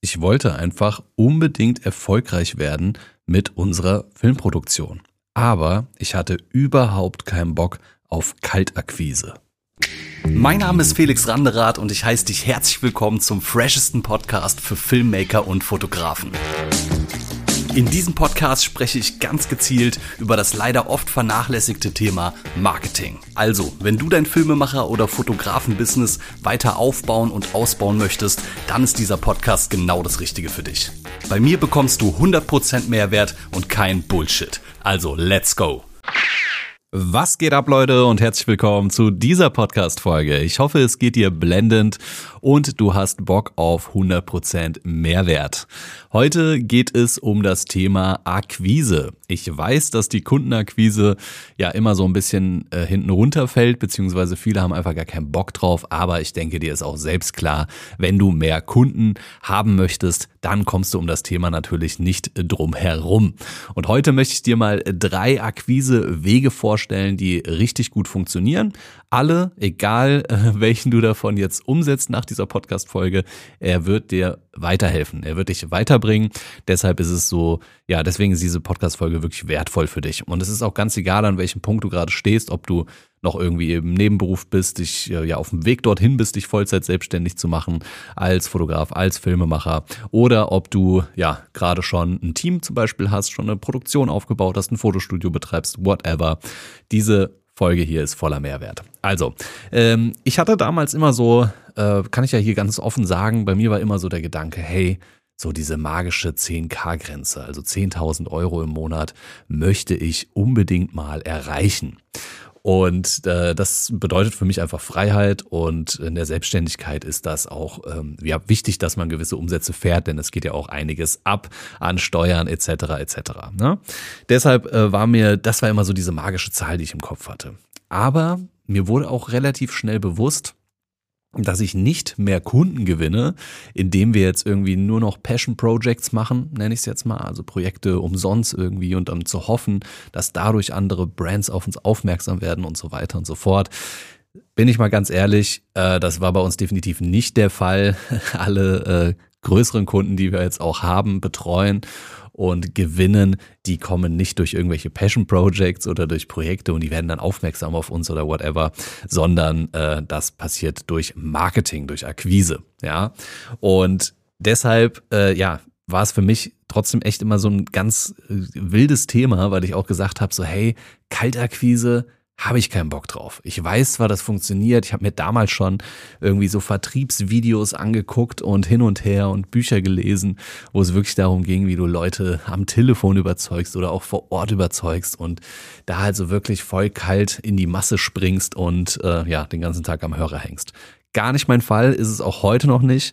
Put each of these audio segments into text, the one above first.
Ich wollte einfach unbedingt erfolgreich werden mit unserer Filmproduktion. Aber ich hatte überhaupt keinen Bock auf Kaltakquise. Mein Name ist Felix Randerath und ich heiße dich herzlich willkommen zum freshesten Podcast für Filmmaker und Fotografen. In diesem Podcast spreche ich ganz gezielt über das leider oft vernachlässigte Thema Marketing. Also, wenn du dein Filmemacher- oder Fotografen-Business weiter aufbauen und ausbauen möchtest, dann ist dieser Podcast genau das Richtige für dich. Bei mir bekommst du 100% Mehrwert und kein Bullshit. Also, let's go! Was geht ab, Leute, und herzlich willkommen zu dieser Podcast-Folge. Ich hoffe, es geht dir blendend und du hast Bock auf 100% Mehrwert. Heute geht es um das Thema Akquise. Ich weiß, dass die Kundenakquise ja immer so ein bisschen hinten runterfällt, beziehungsweise viele haben einfach gar keinen Bock drauf, aber ich denke, dir ist auch selbst klar, wenn du mehr Kunden haben möchtest, dann kommst du um das Thema natürlich nicht drum herum. Und heute möchte ich dir mal 3 Akquisewege vorstellen, die richtig gut funktionieren. Alle, egal welchen du davon jetzt umsetzt nach dieser Podcast-Folge, er wird dir weiterhelfen, er wird dich weiterbringen. Deshalb ist es so, ja, deswegen ist diese Podcast-Folge wirklich wertvoll für dich. Und es ist auch ganz egal, an welchem Punkt du gerade stehst, ob du noch irgendwie im Nebenberuf bist, dich ja auf dem Weg dorthin bist, dich Vollzeit selbstständig zu machen als Fotograf, als Filmemacher, oder ob du ja gerade schon ein Team zum Beispiel hast, schon eine Produktion aufgebaut hast, ein Fotostudio betreibst, whatever. Diese Folge hier ist voller Mehrwert. Also, ich hatte damals immer so, kann ich ja hier ganz offen sagen, bei mir war immer so der Gedanke, hey, so diese magische 10.000-Grenze, also 10.000 Euro im Monat, möchte ich unbedingt mal erreichen. Und das bedeutet für mich einfach Freiheit, und in der Selbstständigkeit ist das auch wichtig, dass man gewisse Umsätze fährt, denn es geht ja auch einiges ab an Steuern etc. etc. Ne? Deshalb das war immer so diese magische Zahl, die ich im Kopf hatte. Aber mir wurde auch relativ schnell bewusst, dass ich nicht mehr Kunden gewinne, indem wir jetzt irgendwie nur noch Passion Projects machen, nenne ich es jetzt mal, also Projekte umsonst irgendwie, und dann zu hoffen, dass dadurch andere Brands auf uns aufmerksam werden und so weiter und so fort. Bin ich mal ganz ehrlich, das war bei uns definitiv nicht der Fall. Alle größeren Kunden, die wir jetzt auch haben, betreuen und gewinnen, die kommen nicht durch irgendwelche Passion Projects oder durch Projekte und die werden dann aufmerksam auf uns oder whatever, sondern das passiert durch Marketing, durch Akquise, ja. Und deshalb, war es für mich trotzdem echt immer so ein ganz wildes Thema, weil ich auch gesagt habe, so hey, Kaltakquise, habe ich keinen Bock drauf. Ich weiß zwar, das funktioniert. Ich habe mir damals schon irgendwie so Vertriebsvideos angeguckt und hin und her und Bücher gelesen, wo es wirklich darum ging, wie du Leute am Telefon überzeugst oder auch vor Ort überzeugst und da also wirklich voll kalt in die Masse springst und den ganzen Tag am Hörer hängst. Gar nicht mein Fall, ist es auch heute noch nicht.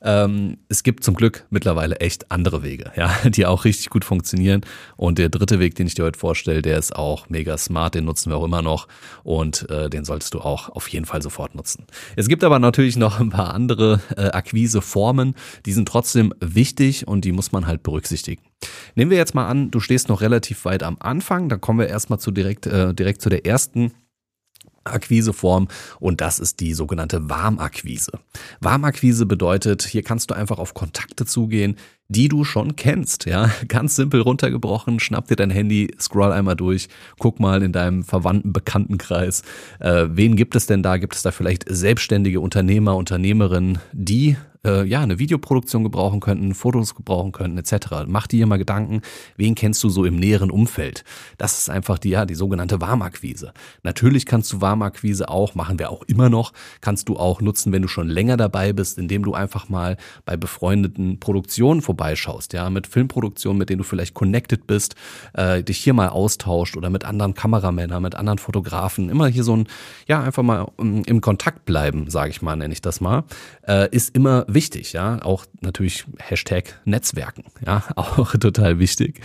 Es gibt zum Glück mittlerweile echt andere Wege, ja, die auch richtig gut funktionieren. Und der dritte Weg, den ich dir heute vorstelle, der ist auch mega smart, den nutzen wir auch immer noch und den solltest du auch auf jeden Fall sofort nutzen. Es gibt aber natürlich noch ein paar andere Akquiseformen, die sind trotzdem wichtig und die muss man halt berücksichtigen. Nehmen wir jetzt mal an, du stehst noch relativ weit am Anfang, dann kommen wir erstmal direkt zu der ersten Akquiseform, und das ist die sogenannte Warmakquise. Warmakquise bedeutet, hier kannst du einfach auf Kontakte zugehen, die du schon kennst, ja, ganz simpel runtergebrochen, schnapp dir dein Handy, scroll einmal durch, guck mal in deinem verwandten Bekanntenkreis, wen gibt es denn da? Gibt es da vielleicht selbstständige Unternehmer, Unternehmerinnen, die eine Videoproduktion gebrauchen könnten, Fotos gebrauchen könnten, etc. Mach dir mal Gedanken, wen kennst du so im näheren Umfeld? Das ist einfach die sogenannte Warmakquise. Natürlich kannst du Warmakquise auch, machen wir auch immer noch, kannst du auch nutzen, wenn du schon länger dabei bist, indem du einfach mal bei befreundeten Produktionen vorbeischaust, ja, mit Filmproduktionen, mit denen du vielleicht connected bist, dich hier mal austauscht oder mit anderen Kameramännern, mit anderen Fotografen, immer hier so einfach mal im Kontakt bleiben, sage ich mal, nenne ich das mal, ist immer wichtig, ja, auch natürlich Hashtag Netzwerken, ja, auch total wichtig.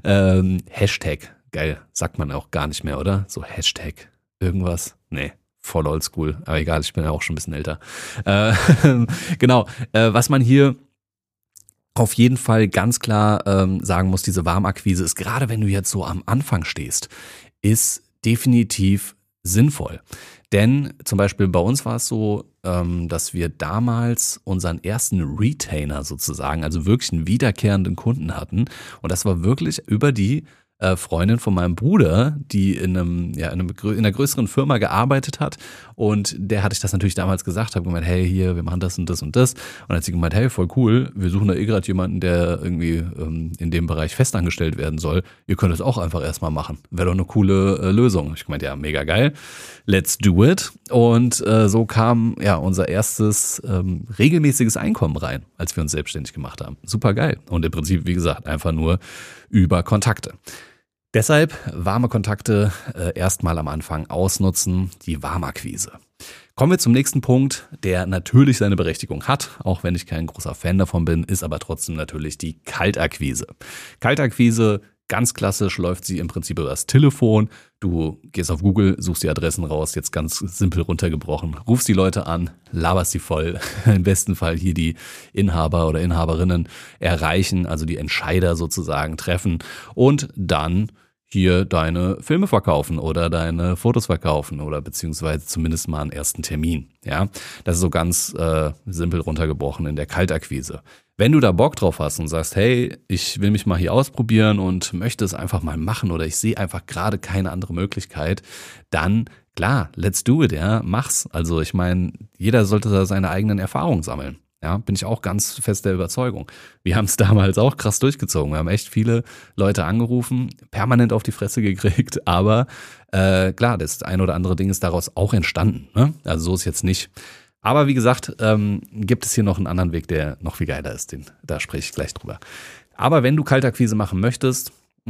Hashtag, geil, sagt man auch gar nicht mehr, oder? So Hashtag irgendwas, nee. Voll oldschool, aber egal, ich bin ja auch schon ein bisschen älter. Genau, was man hier auf jeden Fall ganz klar sagen muss, diese Warmakquise ist, gerade wenn du jetzt so am Anfang stehst, ist definitiv sinnvoll. Denn zum Beispiel bei uns war es so, dass wir damals unseren ersten Retainer sozusagen, also wirklich einen wiederkehrenden Kunden hatten. Und das war wirklich über die Freundin von meinem Bruder, die in einer größeren Firma gearbeitet hat, und der hatte ich das natürlich damals gesagt, habe gemeint, hey, hier, wir machen das und das und das, und dann hat sie gemeint, hey, voll cool, wir suchen da gerade jemanden, der irgendwie in dem Bereich festangestellt werden soll, ihr könnt das auch einfach erstmal machen, wäre doch eine coole Lösung. Ich gemeint, ja, mega geil, let's do it, und so kam ja unser erstes regelmäßiges Einkommen rein, als wir uns selbstständig gemacht haben. Super geil, und im Prinzip, wie gesagt, einfach nur über Kontakte. Deshalb warme Kontakte erstmal am Anfang ausnutzen, die Warmakquise. Kommen wir zum nächsten Punkt, der natürlich seine Berechtigung hat, auch wenn ich kein großer Fan davon bin, ist aber trotzdem natürlich die Kaltakquise. Kaltakquise, ganz klassisch, läuft sie im Prinzip über das Telefon. Du gehst auf Google, suchst die Adressen raus, jetzt ganz simpel runtergebrochen, rufst die Leute an, laberst sie voll, im besten Fall hier die Inhaber oder Inhaberinnen erreichen, also die Entscheider sozusagen treffen und dann hier deine Filme verkaufen oder deine Fotos verkaufen oder beziehungsweise zumindest mal einen ersten Termin. Ja, das ist so ganz simpel runtergebrochen in der Kaltakquise. Wenn du da Bock drauf hast und sagst, hey, ich will mich mal hier ausprobieren und möchte es einfach mal machen oder ich sehe einfach gerade keine andere Möglichkeit, dann klar, let's do it, ja, mach's. Also ich meine, jeder sollte da seine eigenen Erfahrungen sammeln. Ja, bin ich auch ganz fest der Überzeugung. Wir haben es damals auch krass durchgezogen. Wir haben echt viele Leute angerufen, permanent auf die Fresse gekriegt, aber klar, das ein oder andere Ding ist daraus auch entstanden. Ne? Also so ist jetzt nicht. Aber wie gesagt, gibt es hier noch einen anderen Weg, der noch viel geiler ist. Da spreche ich gleich drüber. Aber wenn du Kaltakquise machen möchtest,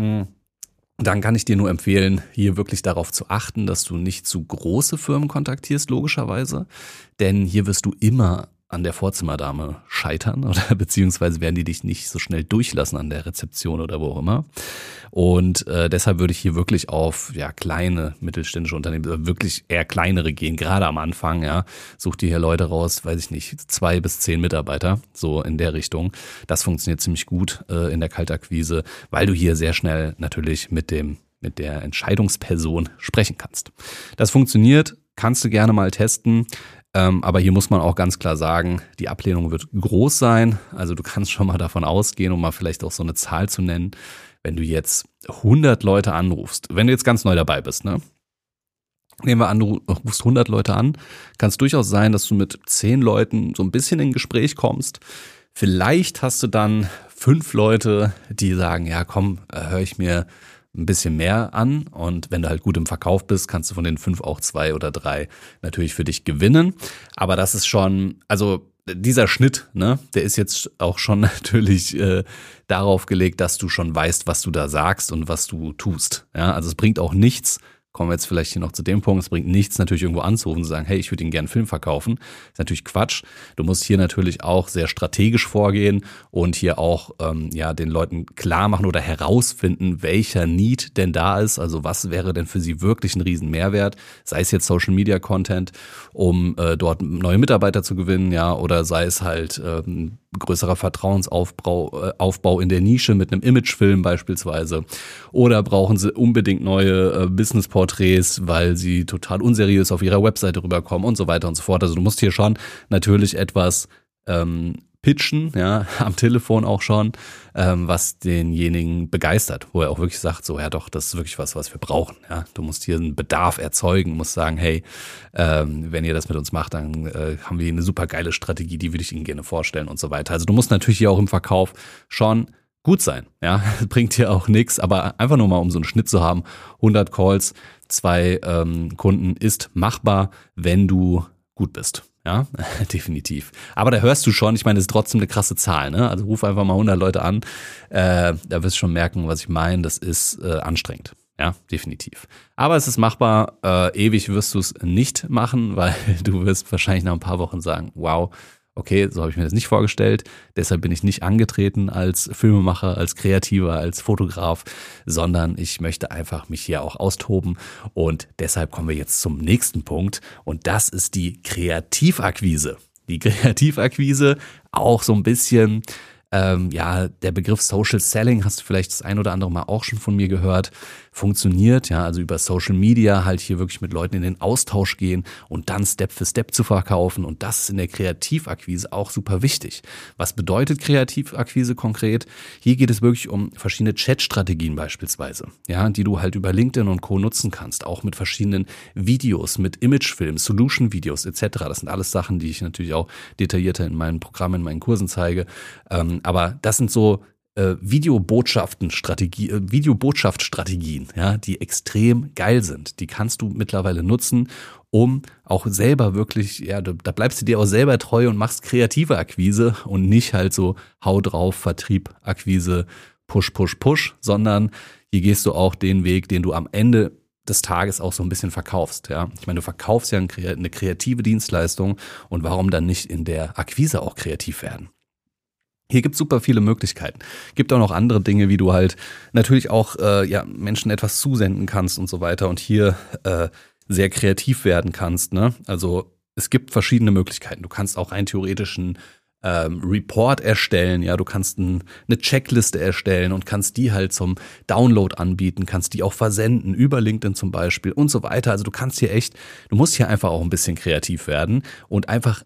dann kann ich dir nur empfehlen, hier wirklich darauf zu achten, dass du nicht zu große Firmen kontaktierst, logischerweise. Denn hier wirst du immer an der Vorzimmerdame scheitern oder beziehungsweise werden die dich nicht so schnell durchlassen an der Rezeption oder wo auch immer. Und deshalb würde ich hier wirklich auf kleine mittelständische Unternehmen, wirklich eher kleinere gehen, gerade am Anfang. Ja, such dir hier Leute raus, weiß ich nicht, 2 bis 10 Mitarbeiter, so in der Richtung. Das funktioniert ziemlich gut in der Kaltakquise, weil du hier sehr schnell natürlich mit der Entscheidungsperson sprechen kannst. Das funktioniert, kannst du gerne mal testen. Aber hier muss man auch ganz klar sagen, die Ablehnung wird groß sein. Also du kannst schon mal davon ausgehen, um mal vielleicht auch so eine Zahl zu nennen, wenn du jetzt 100 Leute anrufst, wenn du jetzt ganz neu dabei bist, ne? Nehmen wir an, du rufst 100 Leute an, kann es durchaus sein, dass du mit 10 Leuten so ein bisschen in Gespräch kommst. Vielleicht hast du dann 5 Leute, die sagen, ja komm, höre ich mir ein bisschen mehr an, und wenn du halt gut im Verkauf bist, kannst du von den 5 auch 2 oder 3 natürlich für dich gewinnen. Aber das ist schon, also dieser Schnitt, ne, der ist jetzt auch schon natürlich darauf gelegt, dass du schon weißt, was du da sagst und was du tust. Ja, also es bringt auch nichts, kommen wir jetzt vielleicht hier noch zu dem Punkt, es bringt nichts, natürlich irgendwo anzurufen und zu sagen, hey, ich würde Ihnen gerne einen Film verkaufen. Das ist natürlich Quatsch. Du musst hier natürlich auch sehr strategisch vorgehen und hier auch den Leuten klar machen oder herausfinden, welcher Need denn da ist. Also was wäre denn für sie wirklich ein riesen Mehrwert? Sei es jetzt Social Media Content, um dort neue Mitarbeiter zu gewinnen, ja, oder sei es halt größerer Vertrauensaufbau in der Nische mit einem Imagefilm beispielsweise. Oder brauchen sie unbedingt neue Business-Porträts, weil sie total unseriös auf ihrer Webseite rüberkommen und so weiter und so fort. Also du musst hier schon natürlich etwas pitchen, ja, am Telefon auch schon, was denjenigen begeistert, wo er auch wirklich sagt, so, ja doch, das ist wirklich was wir brauchen. Ja, du musst hier einen Bedarf erzeugen, musst sagen, hey, wenn ihr das mit uns macht, dann haben wir hier eine super geile Strategie, die würde ich Ihnen gerne vorstellen und so weiter. Also du musst natürlich hier auch im Verkauf schon gut sein, ja, bringt hier auch nichts, aber einfach nur mal, um so einen Schnitt zu haben, 100 Calls, 2 Kunden ist machbar, wenn du gut bist. Ja, definitiv. Aber da hörst du schon, ich meine, das ist trotzdem eine krasse Zahl, ne? Also ruf einfach mal 100 Leute an, da wirst du schon merken, was ich meine, das ist anstrengend. Ja, definitiv. Aber es ist machbar, ewig wirst du es nicht machen, weil du wirst wahrscheinlich nach ein paar Wochen sagen, wow, okay, so habe ich mir das nicht vorgestellt, deshalb bin ich nicht angetreten als Filmemacher, als Kreativer, als Fotograf, sondern ich möchte einfach mich hier auch austoben, und deshalb kommen wir jetzt zum nächsten Punkt, und das ist die Kreativakquise. Die Kreativakquise, auch so ein bisschen Der Begriff Social Selling hast du vielleicht das ein oder andere Mal auch schon von mir gehört, funktioniert, ja, also über Social Media halt hier wirklich mit Leuten in den Austausch gehen und dann Step für Step zu verkaufen, und das ist in der Kreativakquise auch super wichtig. Was bedeutet Kreativakquise konkret? Hier geht es wirklich um verschiedene Chatstrategien beispielsweise, ja, die du halt über LinkedIn und Co. nutzen kannst, auch mit verschiedenen Videos, mit Imagefilmen, Solution-Videos etc. Das sind alles Sachen, die ich natürlich auch detaillierter in meinen Programmen, in meinen Kursen zeige. Aber das sind so Videobotschaftsstrategien, ja, die extrem geil sind. Die kannst du mittlerweile nutzen, um auch selber wirklich, ja, da bleibst du dir auch selber treu und machst kreative Akquise und nicht halt so hau drauf, Vertrieb, Akquise, Push, Push, Push, sondern hier gehst du auch den Weg, den du am Ende des Tages auch so ein bisschen verkaufst, ja. Ich meine, du verkaufst ja eine kreative Dienstleistung, und warum dann nicht in der Akquise auch kreativ werden? Hier gibt es super viele Möglichkeiten. Gibt auch noch andere Dinge, wie du halt natürlich auch Menschen etwas zusenden kannst und so weiter und hier sehr kreativ werden kannst, ne? Also es gibt verschiedene Möglichkeiten. Du kannst auch rein theoretisch einen Report erstellen, ja, du kannst eine Checkliste erstellen und kannst die halt zum Download anbieten, kannst die auch versenden über LinkedIn zum Beispiel und so weiter. Also du musst hier einfach auch ein bisschen kreativ werden und einfach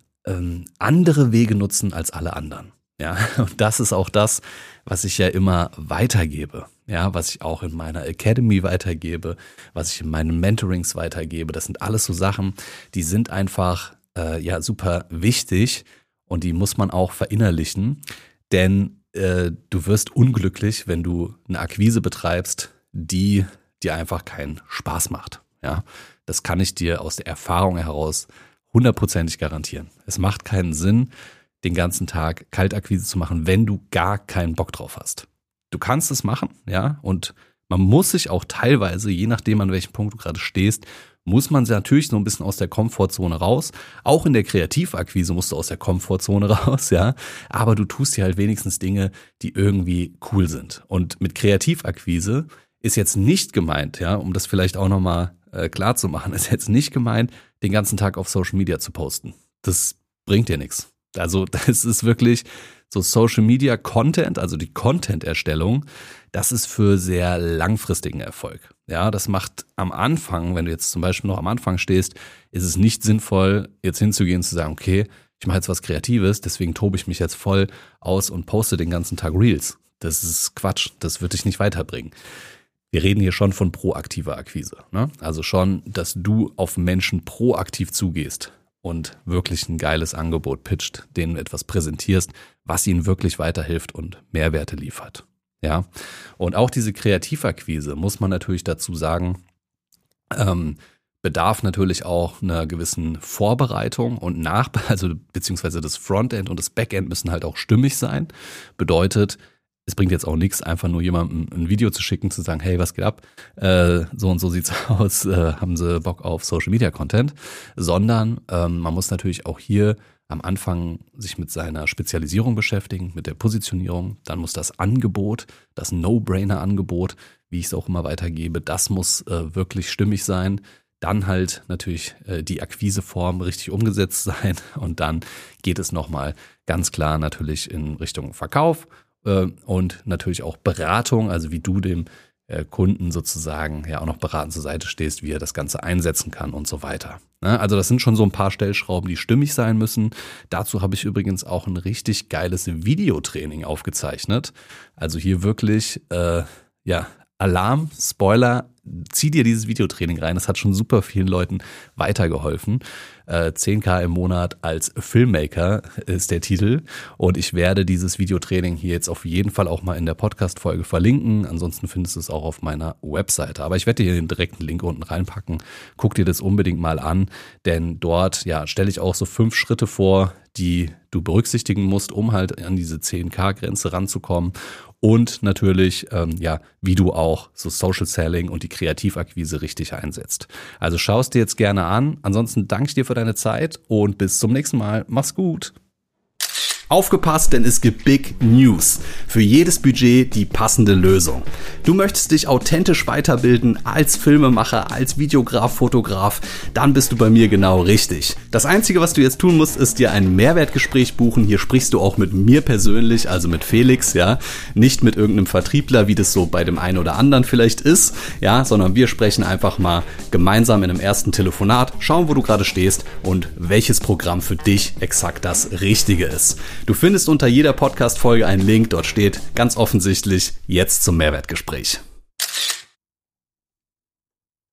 andere Wege nutzen als alle anderen. Ja, und das ist auch das, was ich ja immer weitergebe. Ja, was ich auch in meiner Academy weitergebe, was ich in meinen Mentorings weitergebe. Das sind alles so Sachen, die sind einfach super wichtig, und die muss man auch verinnerlichen. Denn du wirst unglücklich, wenn du eine Akquise betreibst, die dir einfach keinen Spaß macht. Ja, das kann ich dir aus der Erfahrung heraus 100%ig garantieren. Es macht keinen Sinn, den ganzen Tag Kaltakquise zu machen, wenn du gar keinen Bock drauf hast. Du kannst es machen, ja, und man muss sich auch teilweise, je nachdem an welchem Punkt du gerade stehst, muss man natürlich so ein bisschen aus der Komfortzone raus. Auch in der Kreativakquise musst du aus der Komfortzone raus, ja, aber du tust hier halt wenigstens Dinge, die irgendwie cool sind. Und mit Kreativakquise ist jetzt nicht gemeint, ja, um das vielleicht auch nochmal klar zu machen, ist jetzt nicht gemeint, den ganzen Tag auf Social Media zu posten. Das bringt dir nichts. Also das ist wirklich so Social Media Content, also die Content-Erstellung, das ist für sehr langfristigen Erfolg. Ja, das macht am Anfang, wenn du jetzt zum Beispiel noch am Anfang stehst, ist es nicht sinnvoll, jetzt hinzugehen und zu sagen, okay, ich mache jetzt was Kreatives, deswegen tobe ich mich jetzt voll aus und poste den ganzen Tag Reels. Das ist Quatsch, das wird dich nicht weiterbringen. Wir reden hier schon von proaktiver Akquise, ne? Also schon, dass du auf Menschen proaktiv zugehst und wirklich ein geiles Angebot pitcht, denen etwas präsentierst, was ihnen wirklich weiterhilft und Mehrwerte liefert. Ja, und auch diese Kreativakquise, muss man natürlich dazu sagen, bedarf natürlich auch einer gewissen Vorbereitung und beziehungsweise das Frontend und das Backend müssen halt auch stimmig sein. Bedeutet, es bringt jetzt auch nichts, einfach nur jemandem ein Video zu schicken, zu sagen, hey, was geht ab? So und so sieht's aus, haben Sie Bock auf Social Media Content? Sondern man muss natürlich auch hier am Anfang sich mit seiner Spezialisierung beschäftigen, mit der Positionierung. Dann muss das Angebot, das No-Brainer-Angebot, wie ich es auch immer weitergebe, das muss wirklich stimmig sein. Dann halt natürlich die Akquiseform richtig umgesetzt sein. Und dann geht es nochmal ganz klar natürlich in Richtung Verkauf. Und natürlich auch Beratung, also wie du dem Kunden sozusagen ja auch noch beratend zur Seite stehst, wie er das Ganze einsetzen kann und so weiter. Also das sind schon so ein paar Stellschrauben, die stimmig sein müssen. Dazu habe ich übrigens auch ein richtig geiles Videotraining aufgezeichnet. Also hier wirklich, Alarm, Spoiler, zieh dir dieses Videotraining rein. Das hat schon super vielen Leuten weitergeholfen. 10.000 im Monat als Filmmaker ist der Titel. Und ich werde dieses Videotraining hier jetzt auf jeden Fall auch mal in der Podcast-Folge verlinken. Ansonsten findest du es auch auf meiner Webseite. Aber ich werde dir den direkten Link unten reinpacken. Guck dir das unbedingt mal an, denn dort stelle ich auch so 5 Schritte vor, die du berücksichtigen musst, um halt an diese 10.000-Grenze ranzukommen. Und natürlich, wie du auch so Social Selling und die Kreativakquise richtig einsetzt. Also schau es dir jetzt gerne an. Ansonsten danke ich dir für deine Zeit und bis zum nächsten Mal. Mach's gut. Aufgepasst, denn es gibt Big News. Für jedes Budget die passende Lösung. Du möchtest dich authentisch weiterbilden als Filmemacher, als Videograf, Fotograf, dann bist du bei mir genau richtig. Das Einzige, was du jetzt tun musst, ist dir ein Mehrwertgespräch buchen. Hier sprichst du auch mit mir persönlich, also mit Felix, ja, nicht mit irgendeinem Vertriebler, wie das so bei dem einen oder anderen vielleicht ist, ja, sondern wir sprechen einfach mal gemeinsam in einem ersten Telefonat, schauen, wo du gerade stehst und welches Programm für dich exakt das Richtige ist. Du findest unter jeder Podcast-Folge einen Link, dort steht ganz offensichtlich jetzt zum Mehrwertgespräch.